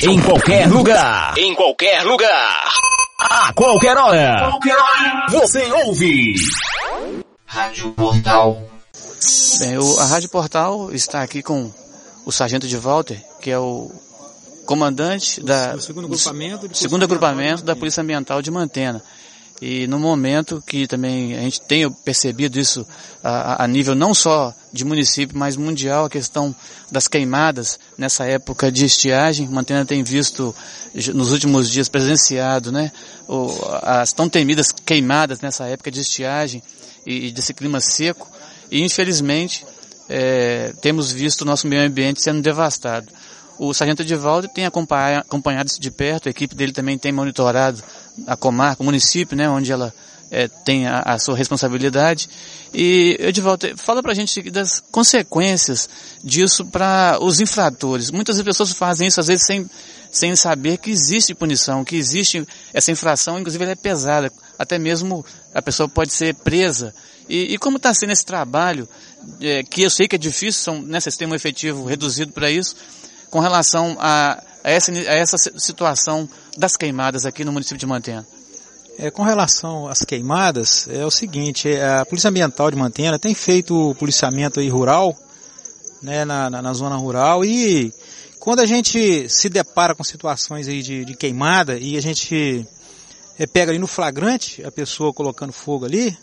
Em qualquer lugar. Em qualquer lugar. A qualquer hora. Você ouve. Rádio Portal. Bem, a Rádio Portal está aqui com o Sargento de Walter, que é o comandante do segundo agrupamento da Polícia Ambiental de Mantena. E no momento que também a gente tem percebido isso a nível não só de município, mas mundial, a questão das queimadas nessa época de estiagem. Mantena tem visto nos últimos dias presenciado, né, as tão temidas queimadas nessa época de estiagem e desse clima seco. E infelizmente temos visto o nosso meio ambiente sendo devastado. O Sargento Edivaldo tem acompanhado isso de perto, a equipe dele também tem monitorado a comarca, o município, né, onde ela tem a sua responsabilidade. E, Edivaldo, fala pra gente das consequências disso para os infratores. Muitas pessoas fazem isso, às vezes, sem saber que existe punição, que existe essa infração, inclusive ela é pesada, até mesmo a pessoa pode ser presa. E como está sendo esse trabalho, que eu sei que é difícil, vocês têm um efetivo reduzido para isso, com relação a essa situação das queimadas aqui no município de Mantena? Com relação às queimadas, é o seguinte, a Polícia Ambiental de Mantena tem feito policiamento aí rural, né, na zona rural, e quando a gente se depara com situações aí de queimada e a gente pega ali no flagrante a pessoa colocando fogo ali,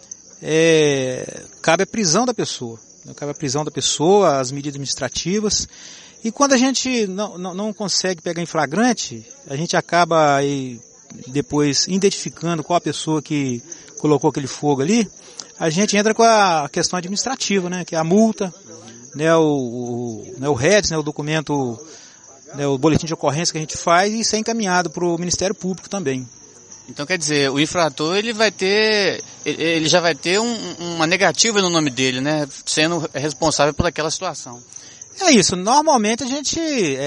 cabe a prisão da pessoa, as medidas administrativas. E quando a gente não consegue pegar em flagrante, a gente acaba aí depois identificando qual a pessoa que colocou aquele fogo ali, a gente entra com a questão administrativa, né, que é a multa, né, o REDS, né, o documento, né, o boletim de ocorrência que a gente faz, e isso é encaminhado para o Ministério Público também. Então quer dizer, o infrator ele já vai ter uma negativa no nome dele, né, sendo responsável por aquela situação. É isso, normalmente a gente,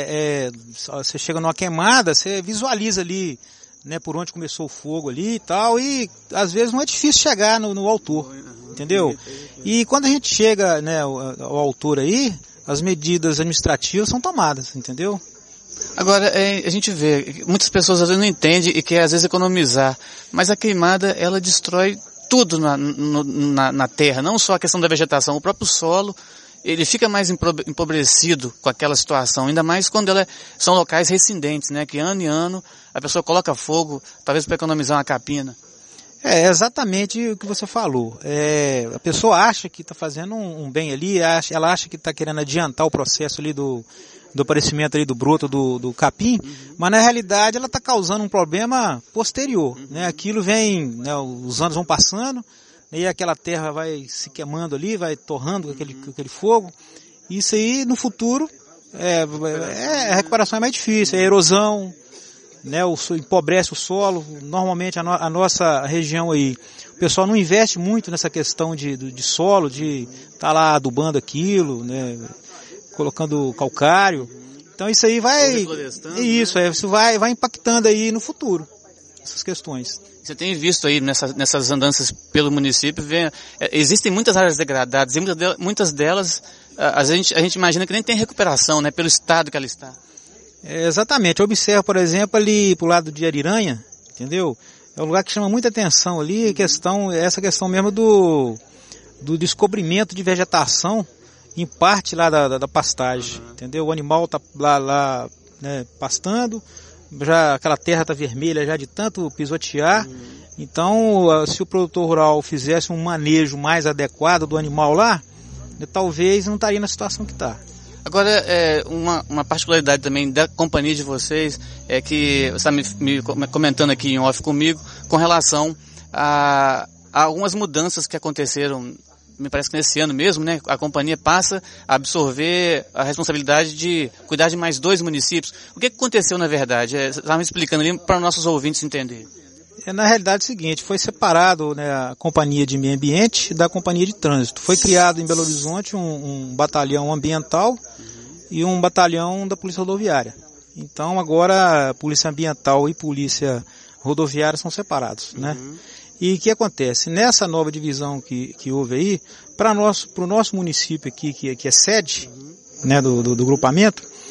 você chega numa queimada, você visualiza ali, né, por onde começou o fogo ali e tal, e às vezes não é difícil chegar no autor, entendeu? E quando a gente chega, né, ao autor aí, as medidas administrativas são tomadas, entendeu? Agora, a gente vê, muitas pessoas às vezes não entendem e querem às vezes economizar, mas a queimada, ela destrói tudo na terra, não só a questão da vegetação, o próprio solo, ele fica mais empobrecido com aquela situação, ainda mais quando são locais rescindentes, né, que ano em ano a pessoa coloca fogo, talvez para economizar uma capina. É exatamente o que você falou. A pessoa acha que está fazendo um bem ali, ela acha que está querendo adiantar o processo ali do aparecimento ali do broto do capim, mas na realidade ela está causando um problema posterior, né? Aquilo vem, né, os anos vão passando, e aquela terra vai se queimando ali, vai torrando com aquele fogo. Isso aí, no futuro, a recuperação é mais difícil, é erosão, né, empobrece o solo. Normalmente a nossa região aí, o pessoal não investe muito nessa questão de solo, de estar lá adubando aquilo, né, colocando calcário. Então isso aí isso vai impactando aí no futuro, essas questões. Você tem visto aí nessas andanças pelo município, existem muitas áreas degradadas e muitas delas a gente imagina que nem tem recuperação, né, pelo estado que ela está. Exatamente, eu observo, por exemplo, ali pro lado de Ariranha, entendeu? É um lugar que chama muita atenção ali, essa questão mesmo do descobrimento de vegetação em parte lá da pastagem, entendeu? O animal tá lá né, pastando, já aquela terra está vermelha já de tanto pisotear. Então, se o produtor rural fizesse um manejo mais adequado do animal lá, talvez não estaria na situação que está. Agora, uma particularidade também da companhia de vocês é que você está me comentando aqui em off comigo com relação a algumas mudanças que aconteceram, me parece que nesse ano mesmo, né? A companhia passa a absorver a responsabilidade de cuidar de mais 2 municípios. O que aconteceu na verdade? Você estava me explicando ali para nossos ouvintes entenderem. Na realidade é o seguinte, foi separado, né, a companhia de meio ambiente da companhia de trânsito. Foi criado em Belo Horizonte um batalhão ambiental e um batalhão da polícia rodoviária. Então agora a polícia ambiental e polícia rodoviária são separados, né? E o que acontece? Nessa nova divisão que houve aí, para o nosso município aqui, que é sede, né, do grupamento,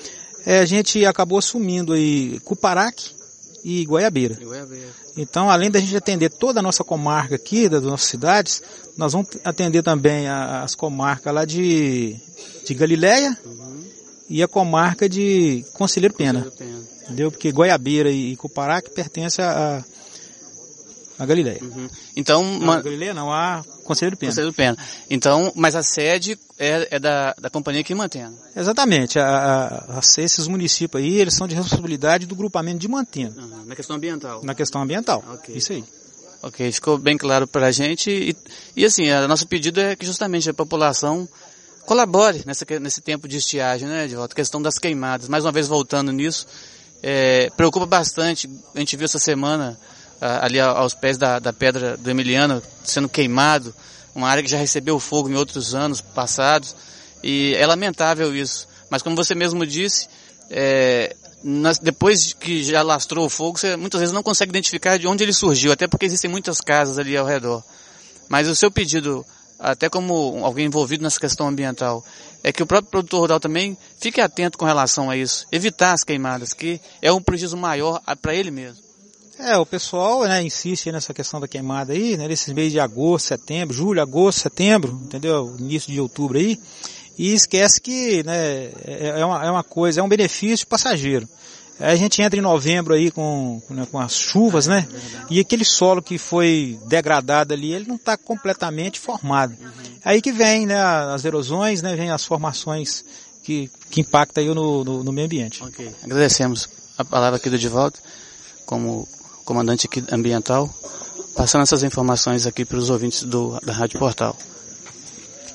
a gente acabou assumindo aí Cuparaque e Goiabeira. Então, além da gente atender toda a nossa comarca aqui, das nossas cidades, nós vamos atender também as comarcas lá de Galileia e a comarca de Conselheiro Pena. Entendeu? Porque Goiabeira e Cuparaque pertencem a Galileia. Então, não, Galileia não, a Conselheiro Pena. Então, mas a sede é da companhia que Mantena. Exatamente. Esses municípios aí, eles são de responsabilidade do grupamento de Mantena. Na questão ambiental. Na questão ambiental. Okay. Isso aí. Ok, ficou bem claro para a gente. E assim, o nosso pedido é que justamente a população colabore nesse tempo de estiagem, né, Edivaldo? A questão das queimadas. Mais uma vez voltando nisso, preocupa bastante. A gente viu essa semana ali aos pés da Pedra do Emiliano sendo queimado, uma área que já recebeu fogo em outros anos passados, e é lamentável isso. Mas como você mesmo disse, depois que já lastrou o fogo, você muitas vezes não consegue identificar de onde ele surgiu, até porque existem muitas casas ali ao redor. Mas o seu pedido, até como alguém envolvido nessa questão ambiental, é que o próprio produtor rural também fique atento com relação a isso, evitar as queimadas, que é um prejuízo maior para ele mesmo. O pessoal, né, insiste nessa questão da queimada aí, né, nesses meses de agosto, setembro, julho, agosto, setembro, entendeu? Início de outubro aí, e esquece que, né, é uma coisa, é um benefício passageiro. A gente entra em novembro aí com as chuvas, né, e aquele solo que foi degradado ali, ele não está completamente formado. Aí que vem, né, as erosões, né, vem as formações que impactam aí no meio ambiente. Ok, agradecemos a palavra aqui do Edivaldo, como comandante aqui ambiental, passando essas informações aqui para os ouvintes da Rádio Portal.